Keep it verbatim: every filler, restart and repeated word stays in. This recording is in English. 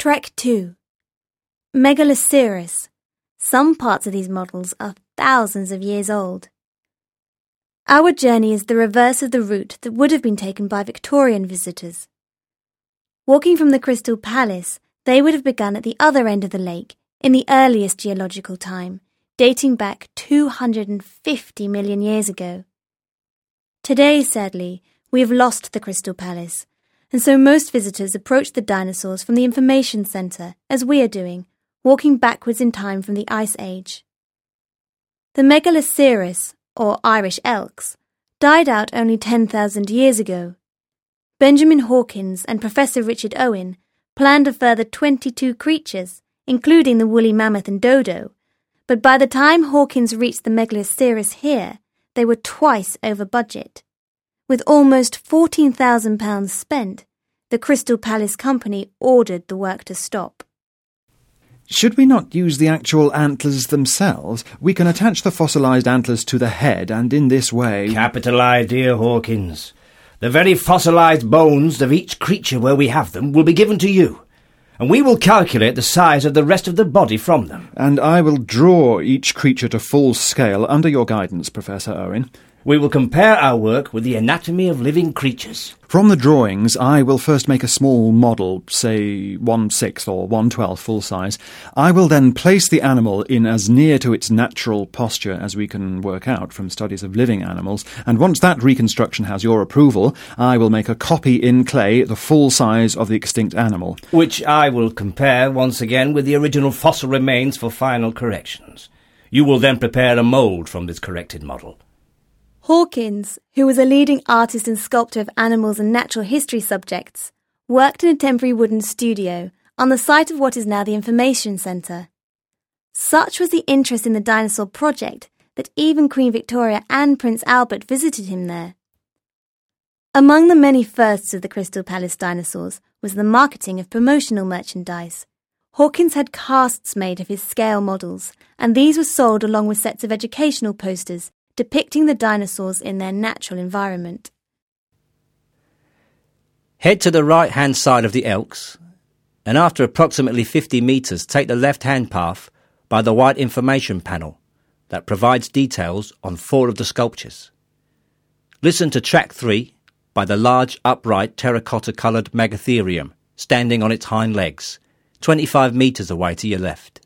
Trek two. Megaloceros. Some parts of these models are thousands of years old. Our journey is the reverse of the route that would have been taken by Victorian visitors. Walking from the Crystal Palace, they would have begun at the other end of the lake in the earliest geological time, dating back two hundred fifty million years ago. Today, sadly, we have lost the Crystal Palace, and so most visitors approach the dinosaurs from the information centre, as we are doing, walking backwards in time from the Ice Age. The Megaloceros, or Irish elks, died out only ten thousand years ago. Benjamin Hawkins and Professor Richard Owen planned a further twenty-two creatures, including the woolly mammoth and dodo, but by the time Hawkins reached the Megaloceros here, they were twice over budget. With almost fourteen thousand pounds spent, the Crystal Palace Company ordered the work to stop. Should we not use the actual antlers themselves? We can attach the fossilised antlers to the head, and in this way... Capital idea, Hawkins. The very fossilised bones of each creature where we have them will be given to you, and we will calculate the size of the rest of the body from them. And I will draw each creature to full scale under your guidance, Professor Owen. We will compare our work with the anatomy of living creatures. From the drawings, I will first make a small model, say one-sixth or one-twelfth full size. I will then place the animal in as near to its natural posture as we can work out from studies of living animals, and once that reconstruction has your approval, I will make a copy in clay the full size of the extinct animal. Which I will compare once again with the original fossil remains for final corrections. You will then prepare a mould from this corrected model. Hawkins, who was a leading artist and sculptor of animals and natural history subjects, worked in a temporary wooden studio on the site of what is now the Information Centre. Such was the interest in the dinosaur project that even Queen Victoria and Prince Albert visited him there. Among the many firsts of the Crystal Palace dinosaurs was the marketing of promotional merchandise. Hawkins had casts made of his scale models, and these were sold along with sets of educational posters depicting the dinosaurs in their natural environment. Head to the right-hand side of the Elks, and after approximately fifty metres, take the left-hand path by the white information panel that provides details on four of the sculptures. Listen to track three by the large, upright, terracotta-coloured Megatherium standing on its hind legs, twenty-five metres away to your left.